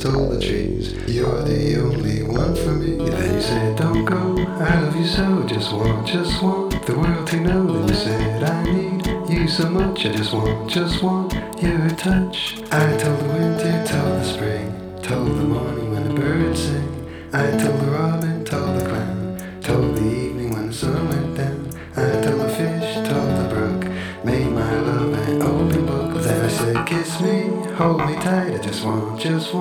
told the trees, you're the only one for me. Then you said, don't go, I love you so, just want the world to know. Then you said, I need you so much, I just want your touch. I told the winter, told the spring, told the morning when the birds sing. I told the robin, told the clown, told the evening when the sun went down. I told the fish, told the brook, made my love an open book. Then I said, kiss me, hold me tight, I just want